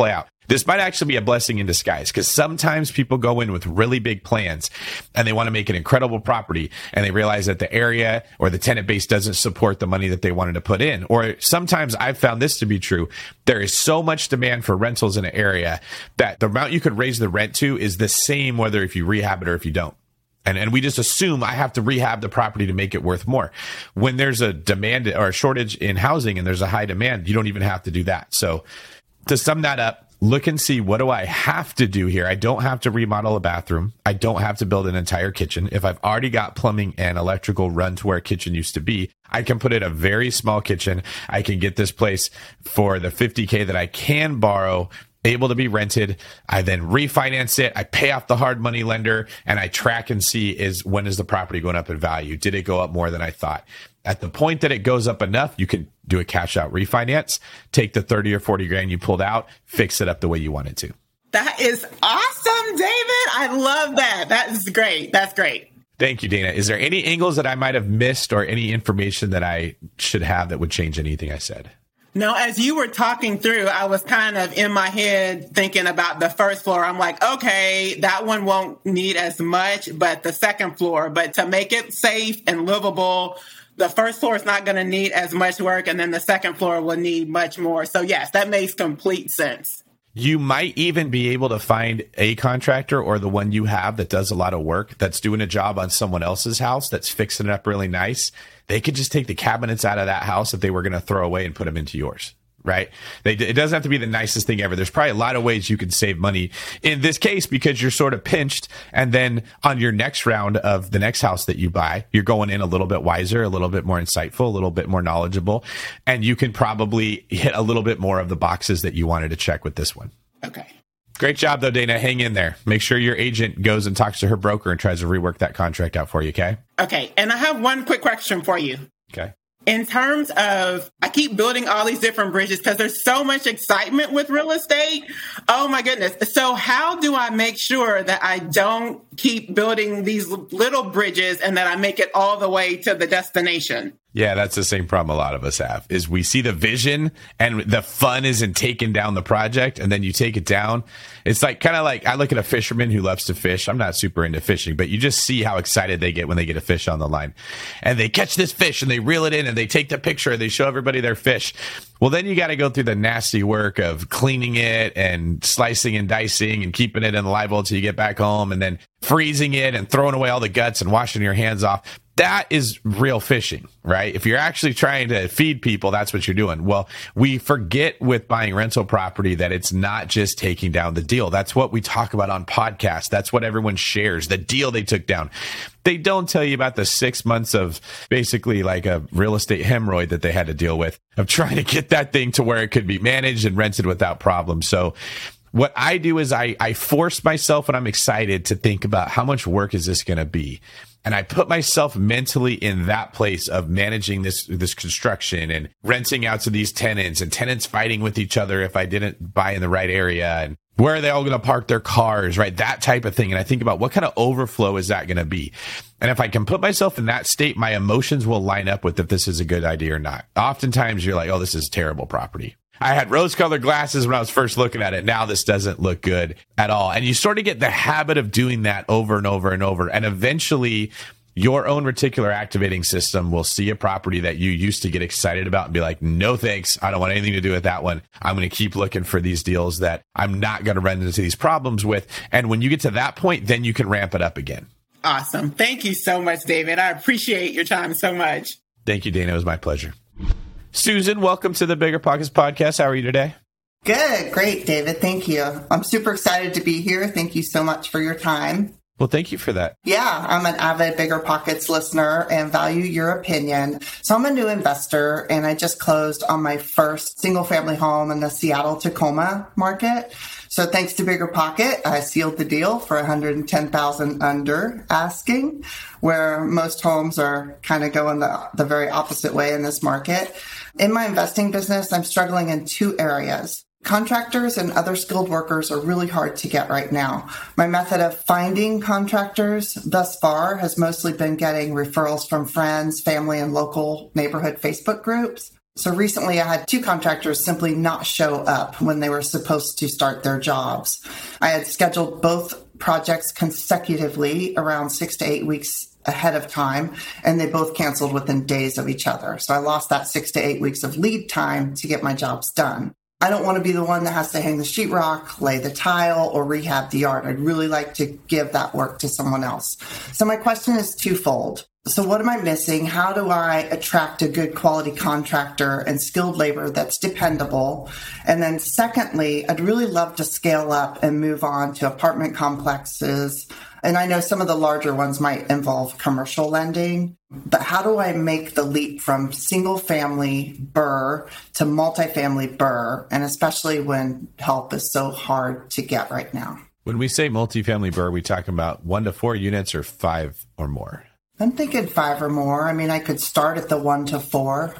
This might actually be a blessing in disguise, because sometimes people go in with really big plans and they want to make an incredible property, and they realize that the area or the tenant base doesn't support the money that they wanted to put in. Or sometimes I've found this to be true. There is so much demand for rentals in an area that the amount you could raise the rent to is the same whether if you rehab it or if you don't. And we just assume I have to rehab the property to make it worth more. When there's a demand or a shortage in housing and there's a high demand, you don't even have to do that. So to sum that up, look and see, what do I have to do here? I don't have to remodel a bathroom. I don't have to build an entire kitchen. If I've already got plumbing and electrical run to where a kitchen used to be, I can put in a very small kitchen. I can get this place for the $50K that I can borrow, able to be rented. I then refinance it. I pay off the hard money lender, and I track and see when is the property going up in value? Did it go up more than I thought? At the point that it goes up enough, you can do a cash out refinance, take the 30 or 40 grand you pulled out, fix it up the way you want it to. That is awesome, David. I love that. That is great. That's great. Thank you, Dana. Is there any angles that I might have missed or any information that I should have that would change anything I said? No, as you were talking through, I was kind of in my head thinking about the first floor. I'm like, okay, that one won't need as much, but the second floor, but to make it safe and livable, the first floor is not going to need as much work, and then the second floor will need much more. So yes, that makes complete sense. You might even be able to find a contractor or the one you have that does a lot of work, that's doing a job on someone else's house, that's fixing it up really nice. They could just take the cabinets out of that house that they were going to throw away and put them into yours, right? It doesn't have to be the nicest thing ever. There's probably a lot of ways you can save money in this case, because you're sort of pinched. And then on your next round of the next house that you buy, you're going in a little bit wiser, a little bit more insightful, a little bit more knowledgeable, and you can probably hit a little bit more of the boxes that you wanted to check with this one. Okay. Great job, though, Dana. Hang in there. Make sure your agent goes and talks to her broker and tries to rework that contract out for you, okay? Okay. And I have one quick question for you. Okay. In terms of, I keep building all these different bridges because there's so much excitement with real estate. Oh my goodness. So how do I make sure that I don't keep building these little bridges and that I make it all the way to the destination? Yeah, that's the same problem a lot of us have, is we see the vision and the fun is in taking down the project, and then you take it down. It's like kind of like I look at a fisherman who loves to fish. I'm not super into fishing, but you just see how excited they get when they get a fish on the line. And they catch this fish and they reel it in and they take the picture and they show everybody their fish. Well, then you got to go through the nasty work of cleaning it and slicing and dicing and keeping it in the live well till you get back home, and then freezing it and throwing away all the guts and washing your hands off. That is real fishing, right? If you're actually trying to feed people, that's what you're doing. Well, we forget with buying rental property that it's not just taking down the deal. That's what we talk about on podcasts. That's what everyone shares, the deal they took down. They don't tell you about the 6 months of basically like a real estate hemorrhoid that they had to deal with, of trying to get that thing to where it could be managed and rented without problem. So what I do is I force myself when I'm excited to think about how much work is this going to be. And I put myself mentally in that place of managing this construction and renting out to these tenants, and tenants fighting with each other if I didn't buy in the right area, and where are they all going to park their cars, right? That type of thing. And I think about what kind of overflow is that going to be? And if I can put myself in that state, my emotions will line up with if this is a good idea or not. Oftentimes you're like, oh, this is terrible property. I had rose-colored glasses when I was first looking at it. Now this doesn't look good at all. And you sort of get the habit of doing that over and over and over. And eventually your own reticular activating system will see a property that you used to get excited about and be like, no, thanks. I don't want anything to do with that one. I'm going to keep looking for these deals that I'm not going to run into these problems with. And when you get to that point, then you can ramp it up again. Awesome. Thank you so much, David. I appreciate your time so much. Thank you, Dana. It was my pleasure. Susan, welcome to the Bigger Pockets podcast. How are you today? Good. Great, David. Thank you. I'm super excited to be here. Thank you so much for your time. Well, thank you for that. Yeah, I'm an avid Bigger Pockets listener and value your opinion. So I'm a new investor, and I just closed on my first single-family home in the Seattle-Tacoma market. So thanks to Bigger Pocket, I sealed the deal for $110,000 under asking, where most homes are kind of going the very opposite way in this market. In my investing business, I'm struggling in two areas. Contractors and other skilled workers are really hard to get right now. My method of finding contractors thus far has mostly been getting referrals from friends, family, and local neighborhood Facebook groups. So recently I had 2 contractors simply not show up when they were supposed to start their jobs. I had scheduled both projects consecutively around 6 to 8 weeks ahead of time, and they both canceled within days of each other. So I lost that 6 to 8 weeks of lead time to get my jobs done. I don't want to be the one that has to hang the sheetrock, lay the tile, or rehab the yard. I'd really like to give that work to someone else. So my question is twofold. So what am I missing? How do I attract a good quality contractor and skilled labor that's dependable? And then secondly, I'd really love to scale up and move on to apartment complexes. And I know some of the larger ones might involve commercial lending, but how do I make the leap from single family BRRRR to multifamily BRRRR? And especially when help is so hard to get right now. When we say multifamily BRRRR, we talking about 1 to 4 units or 5 or more? I'm thinking 5 or more. I mean, I could start at the 1 to 4.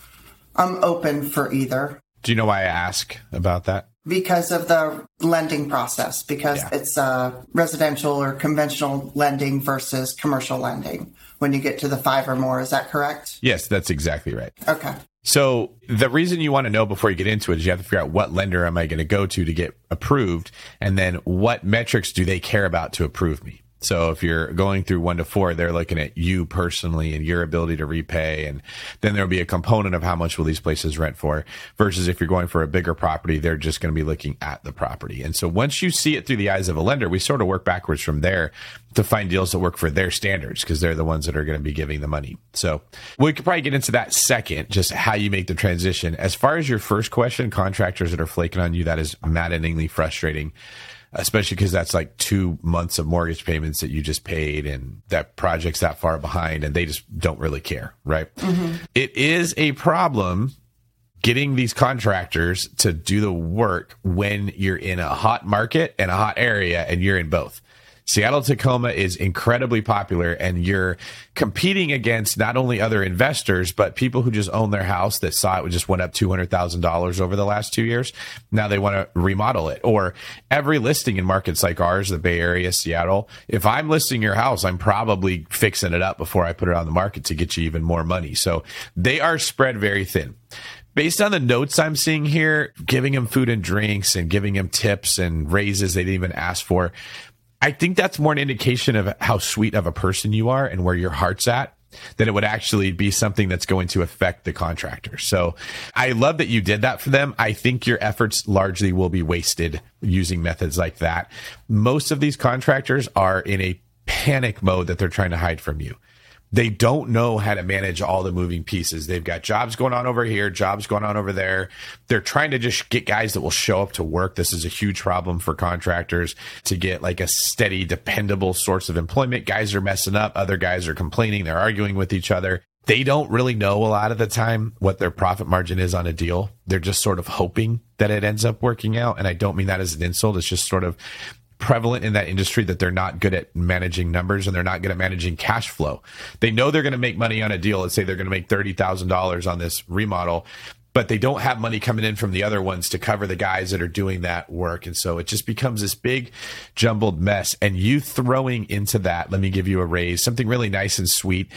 I'm open for either. Do you know why I ask about that? Because of the lending process, because it's residential or conventional lending versus commercial lending when you get to the 5 or more. Is that correct? Yes, that's exactly right. Okay. So the reason you want to know before you get into it is you have to figure out what lender am I going to go to get approved, and then what metrics do they care about to approve me. So if you're going through 1 to 4, they're looking at you personally and your ability to repay. And then there'll be a component of how much will these places rent for, versus if you're going for a bigger property, they're just going to be looking at the property. And so once you see it through the eyes of a lender, we sort of work backwards from there to find deals that work for their standards, because they're the ones that are going to be giving the money. So we could probably get into that second, just how you make the transition. As far as your first question, contractors that are flaking on you, that is maddeningly frustrating. Especially because that's like 2 months of mortgage payments that you just paid, and that project's that far behind, and they just don't really care, right? Mm-hmm. It is a problem getting these contractors to do the work when you're in a hot market and a hot area, and you're in both. Seattle Tacoma is incredibly popular, and you're competing against not only other investors, but people who just own their house that saw it just went up $200,000 over the last 2 years. Now they want to remodel it. Or every listing in markets like ours, the Bay Area, Seattle, if I'm listing your house, I'm probably fixing it up before I put it on the market to get you even more money. So they are spread very thin. Based on the notes I'm seeing here, giving them food and drinks and giving them tips and raises they didn't even ask for, I think that's more an indication of how sweet of a person you are and where your heart's at, than it would actually be something that's going to affect the contractor. So I love that you did that for them. I think your efforts largely will be wasted using methods like that. Most of these contractors are in a panic mode that they're trying to hide from you. They don't know how to manage all the moving pieces. They've got jobs going on over here, jobs going on over there. They're trying to just get guys that will show up to work. This is a huge problem for contractors to get like a steady, dependable source of employment. Guys are messing up. Other guys are complaining. They're arguing with each other. They don't really know a lot of the time what their profit margin is on a deal. They're just sort of hoping that it ends up working out. And I don't mean that as an insult. It's just sort of prevalent in that industry that they're not good at managing numbers and they're not good at managing cash flow. They know they're going to make money on a deal. Let's say they're going to make $30,000 on this remodel, but they don't have money coming in from the other ones to cover the guys that are doing that work. And so it just becomes this big jumbled mess. And you throwing into that, let me give you a raise, something really nice and sweet,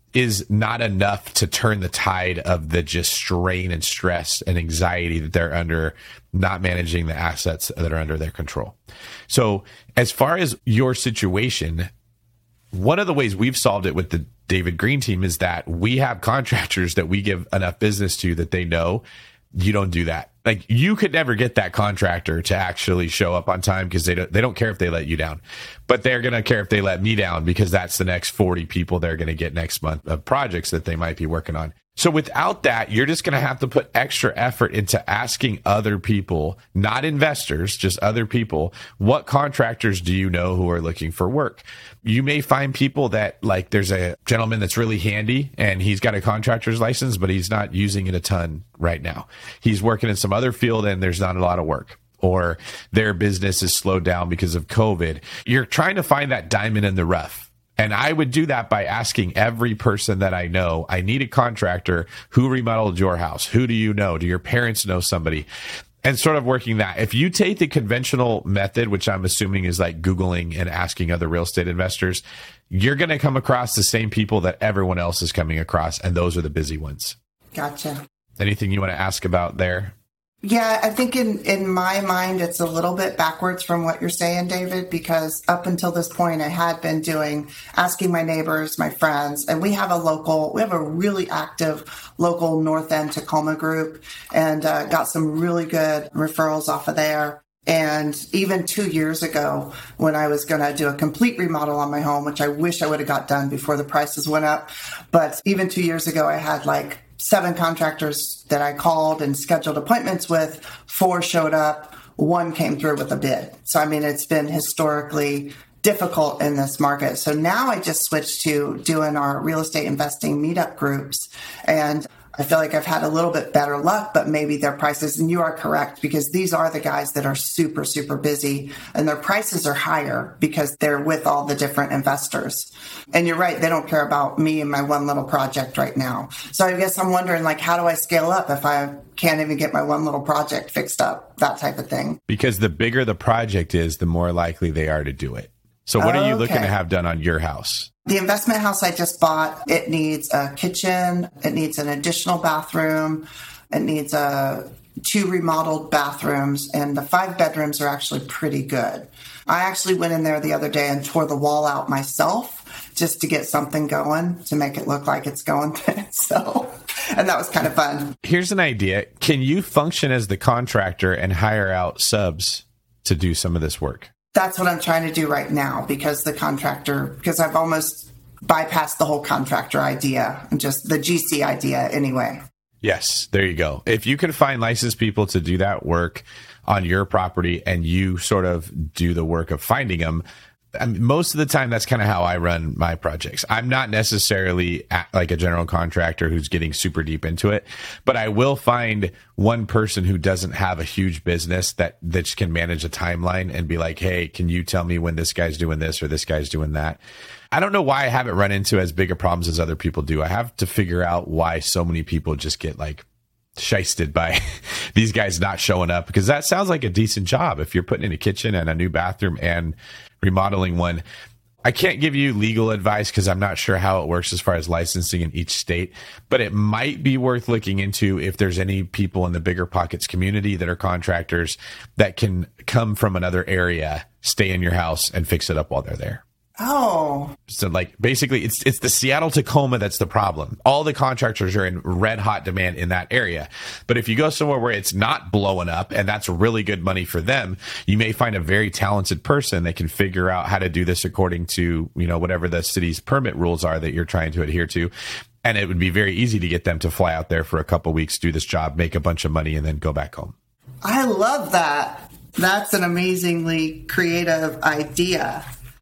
is not enough to turn the tide of the just strain and stress and anxiety that they're under, not managing the assets that are under their control. So as far as your situation, one of the ways we've solved it with the David Green team is that we have contractors that we give enough business to that they know you don't do that. Like, you could never get that contractor to actually show up on time because they don't care if they let you down, but they're going to care if they let me down, because that's the next 40 people they're going to get next month of projects that they might be working on. So without that, you're just going to have to put extra effort into asking other people, not investors, just other people, what contractors do you know who are looking for work? You may find people that, like, there's a gentleman that's really handy and he's got a contractor's license, but he's not using it a ton right now. He's working in some other field and there's not a lot of work, or their business is slowed down because of COVID. You're trying to find that diamond in the rough. And I would do that by asking every person that I know, I need a contractor. Who remodeled your house? Who do you know? Do your parents know somebody? And sort of working that. If you take the conventional method, which I'm assuming is like Googling and asking other real estate investors, you're going to come across the same people that everyone else is coming across. And those are the busy ones. Gotcha. Anything you want to ask about there? Yeah, I think in my mind, it's a little bit backwards from what you're saying, David, because up until this point, I had been asking my neighbors, my friends, and we have a really active local North End Tacoma group, and got some really good referrals off of there. And even 2 years ago, when I was going to do a complete remodel on my home, which I wish I would have got done before the prices went up, but even 2 years ago, I had like 7 contractors that I called and scheduled appointments with. 4 showed up. 1 came through with a bid. So, I mean, it's been historically difficult in this market. So now I just switched to doing our real estate investing meetup groups. And I feel like I've had a little bit better luck, but maybe their prices, and you are correct, because these are the guys that are super, super busy, and their prices are higher because they're with all the different investors. And you're right, they don't care about me and my one little project right now. So I guess I'm wondering, like, how do I scale up if I can't even get my one little project fixed up, that type of thing? Because the bigger the project is, the more likely they are to do it. So what are you looking to have done on your house? The investment house I just bought, it needs a kitchen, it needs an additional bathroom, it needs 2 remodeled bathrooms, and the 5 bedrooms are actually pretty good. I actually went in there the other day and tore the wall out myself just to get something going, to make it look like it's going. And that was kind of fun. Here's an idea. Can you function as the contractor and hire out subs to do some of this work? That's what I'm trying to do right now, because I've almost bypassed the whole contractor idea, just the GC idea anyway. Yes, there you go. If you can find licensed people to do that work on your property and you sort of do the work of finding them, I mean, most of the time, that's kind of how I run my projects. I'm not necessarily like a general contractor who's getting super deep into it, but I will find one person who doesn't have a huge business that can manage a timeline and be like, hey, can you tell me when this guy's doing this or this guy's doing that? I don't know why I haven't run into as big a problems as other people do. I have to figure out why so many people just get like shysted by these guys not showing up, because that sounds like a decent job if you're putting in a kitchen and a new bathroom and remodeling one. I can't give you legal advice because I'm not sure how it works as far as licensing in each state, but it might be worth looking into if there's any people in the Bigger Pockets community that are contractors that can come from another area, stay in your house and fix it up while they're there. Oh. So like basically it's the Seattle Tacoma that's the problem. All the contractors are in red hot demand in that area. But if you go somewhere where it's not blowing up and that's really good money for them, you may find a very talented person that can figure out how to do this according to, whatever the city's permit rules are that you're trying to adhere to. And it would be very easy to get them to fly out there for a couple of weeks, do this job, make a bunch of money, and then go back home. I love that. That's an amazingly creative idea.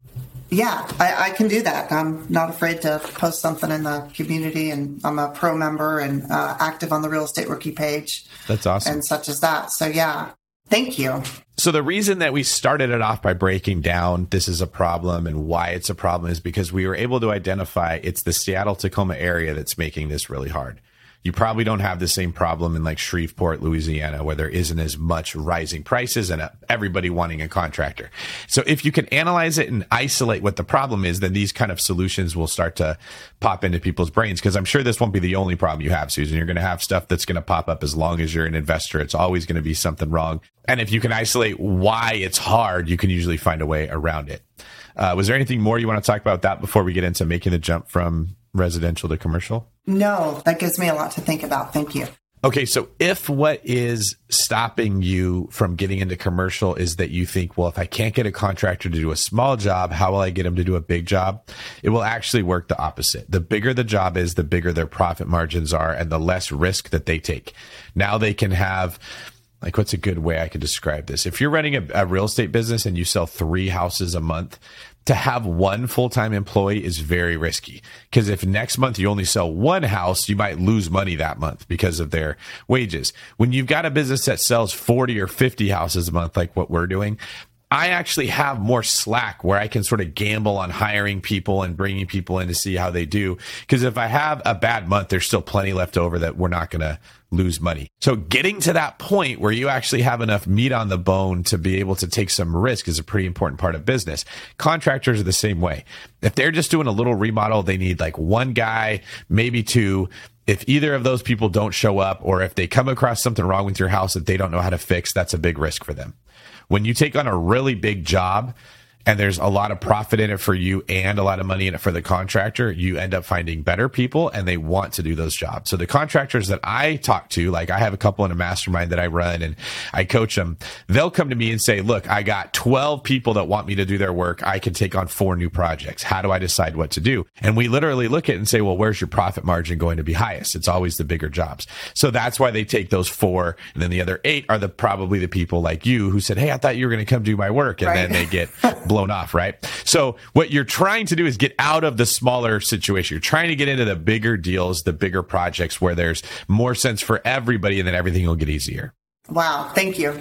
Yeah, I can do that. I'm not afraid to post something in the community, and I'm a pro member and active on the Real Estate Rookie page. That's awesome. And such as that. So yeah, thank you. So the reason that we started it off by breaking down this is a problem and why it's a problem is because we were able to identify it's the Seattle Tacoma area that's making this really hard. You probably don't have the same problem in like Shreveport, Louisiana, where there isn't as much rising prices and everybody wanting a contractor. So if you can analyze it and isolate what the problem is, then these kind of solutions will start to pop into people's brains. Because I'm sure this won't be the only problem you have, Susan. You're going to have stuff that's going to pop up as long as you're an investor. It's always going to be something wrong. And if you can isolate why it's hard, you can usually find a way around it. Was there anything more you want to talk about that before we get into making the jump from residential to commercial? No, that gives me a lot to think about. Thank you. Okay, so if what is stopping you from getting into commercial is that you think, well, if I can't get a contractor to do a small job, how will I get them to do a big job? It will actually work the opposite. The bigger the job is, the bigger their profit margins are and the less risk that they take. Now they can have, like, what's a good way I could describe this? If you're running a real estate business and you sell 3 houses a month, to have one full-time employee is very risky, because if next month you only sell 1 house, you might lose money that month because of their wages. When you've got a business that sells 40 or 50 houses a month, like what we're doing, I actually have more slack where I can sort of gamble on hiring people and bringing people in to see how they do. Because if I have a bad month, there's still plenty left over that we're not going to lose money. So getting to that point where you actually have enough meat on the bone to be able to take some risk is a pretty important part of business. Contractors are the same way. If they're just doing a little remodel, they need like 1 guy, maybe 2. If either of those people don't show up, or if they come across something wrong with your house that they don't know how to fix, that's a big risk for them. When you take on a really big job and there's a lot of profit in it for you and a lot of money in it for the contractor, you end up finding better people and they want to do those jobs. So the contractors that I talk to, like I have a couple in a mastermind that I run and I coach them, they'll come to me and say, look, I got 12 people that want me to do their work. I can take on 4 new projects. How do I decide what to do? And we literally look at it and say, well, where's your profit margin going to be highest? It's always the bigger jobs. So that's why they take those 4. And then the other 8 are probably the people like you who said, hey, I thought you were going to come do my work. And then they get blown off, right? So what you're trying to do is get out of the smaller situation. You're trying to get into the bigger deals, the bigger projects where there's more sense for everybody, and then everything will get easier. Wow. Thank you.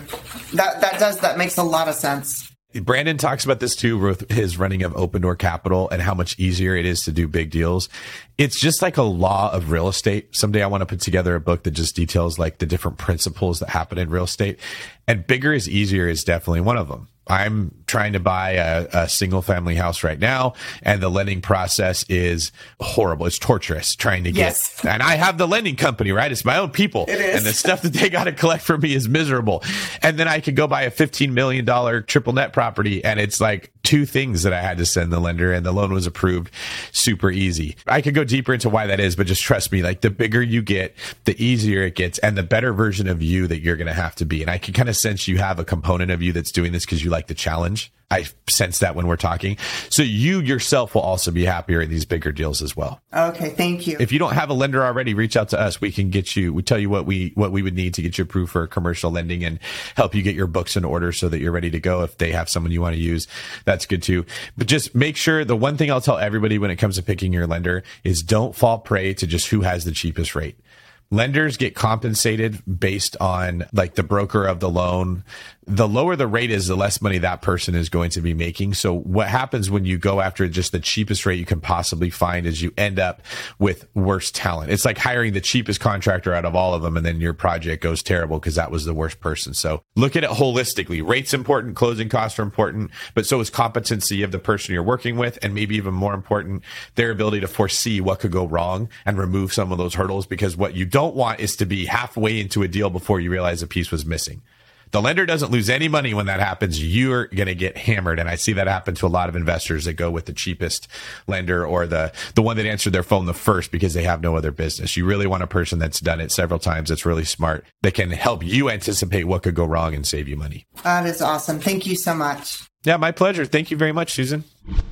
That makes a lot of sense. Brandon talks about this too with his running of Open Door Capital and how much easier it is to do big deals. It's just like a law of real estate. Someday I want to put together a book that just details like the different principles that happen in real estate. And bigger is easier is definitely one of them. I'm trying to buy a single family house right now, and the lending process is horrible. It's torturous trying to get, and I have the lending company, right? It's my own people. It is. And the stuff that they got to collect from me is miserable. And then I could go buy a $15 million triple net property, and it's like 2 things that I had to send the lender, and the loan was approved super easy. I could go deeper into why that is, but just trust me, like the bigger you get, the easier it gets, and the better version of you that you're going to have to be. And I can kind of sense you have a component of you that's doing this because you like the challenge. I sense that when we're talking. So you yourself will also be happier in these bigger deals as well. Okay. Thank you. If you don't have a lender already, reach out to us. We can get you, we tell you what we would need to get you approved for commercial lending and help you get your books in order so that you're ready to go. If they have someone you want to use, that's good too. But just make sure, the one thing I'll tell everybody when it comes to picking your lender is don't fall prey to just who has the cheapest rate. Lenders get compensated based on like the broker of the loan. The lower the rate is, the less money that person is going to be making. So what happens when you go after just the cheapest rate you can possibly find is you end up with worse talent. It's like hiring the cheapest contractor out of all of them, and then your project goes terrible because that was the worst person. So look at it holistically. Rate's important, closing costs are important, but so is competency of the person you're working with, and maybe even more important, their ability to foresee what could go wrong and remove some of those hurdles, because what you don't want is to be halfway into a deal before you realize a piece was missing. The lender doesn't lose any money when that happens. You're going to get hammered. And I see that happen to a lot of investors that go with the cheapest lender or the one that answered their phone the first because they have no other business. You really want a person that's done it several times, that's really smart, that can help you anticipate what could go wrong and save you money. That is awesome. Thank you so much. Yeah, my pleasure. Thank you very much, Susan.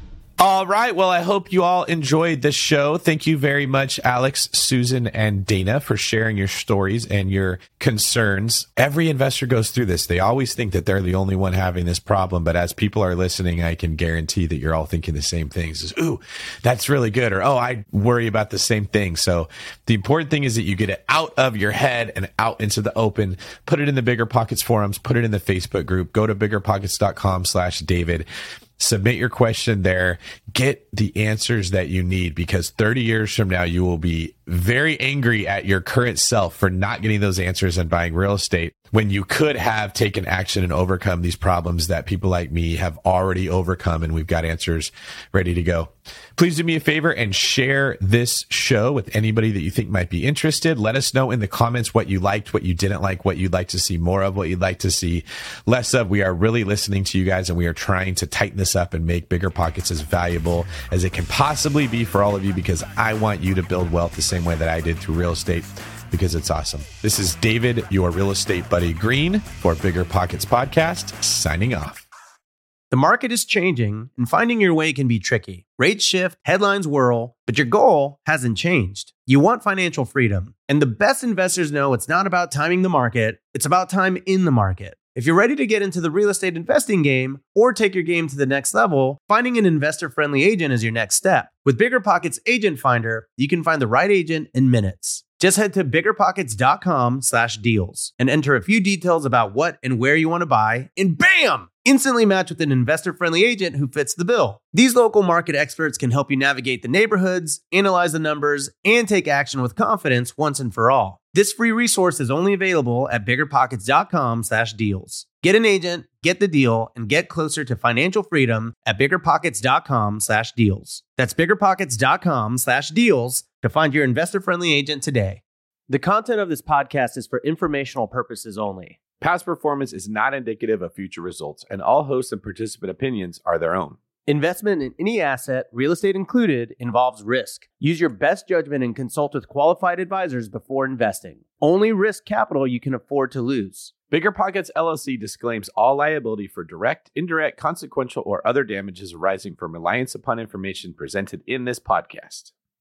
All right. Well, I hope you all enjoyed this show. Thank you very much, Alex, Susan, and Dana, for sharing your stories and your concerns. Every investor goes through this. They always think that they're the only one having this problem. But as people are listening, I can guarantee that you're all thinking the same things. Ooh, that's really good. Or, oh, I worry about the same thing. So the important thing is that you get it out of your head and out into the open. Put it in the Bigger Pockets forums. Put it in the Facebook group. Go to biggerpockets.com/David. Submit your question there. Get the answers that you need, because 30 years from now, you will be very angry at your current self for not getting those answers and buying real estate when you could have taken action and overcome these problems that people like me have already overcome, and we've got answers ready to go. Please do me a favor and share this show with anybody that you think might be interested. Let us know in the comments what you liked, what you didn't like, what you'd like to see more of, what you'd like to see less of. We are really listening to you guys, and we are trying to tighten this up and make Bigger Pockets as valuable as it can possibly be for all of you, because I want you to build wealth the same way that I did through real estate, because it's awesome. This is David, your real estate buddy Green, for Bigger Pockets Podcast, signing off. The market is changing, and finding your way can be tricky. Rates shift, headlines whirl, but your goal hasn't changed. You want financial freedom, and the best investors know it's not about timing the market, it's about time in the market. If you're ready to get into the real estate investing game or take your game to the next level, finding an investor-friendly agent is your next step. With Bigger Pockets Agent Finder, you can find the right agent in minutes. Just head to biggerpockets.com/deals and enter a few details about what and where you want to buy, and bam! Instantly match with an investor-friendly agent who fits the bill. These local market experts can help you navigate the neighborhoods, analyze the numbers, and take action with confidence once and for all. This free resource is only available at biggerpockets.com/deals. Get an agent, get the deal, and get closer to financial freedom at biggerpockets.com/deals. That's biggerpockets.com/deals to find your investor-friendly agent today. The content of this podcast is for informational purposes only. Past performance is not indicative of future results, and all host and participant opinions are their own. Investment in any asset, real estate included, involves risk. Use your best judgment and consult with qualified advisors before investing. Only risk capital you can afford to lose. Bigger Pockets LLC disclaims all liability for direct, indirect, consequential, or other damages arising from reliance upon information presented in this podcast.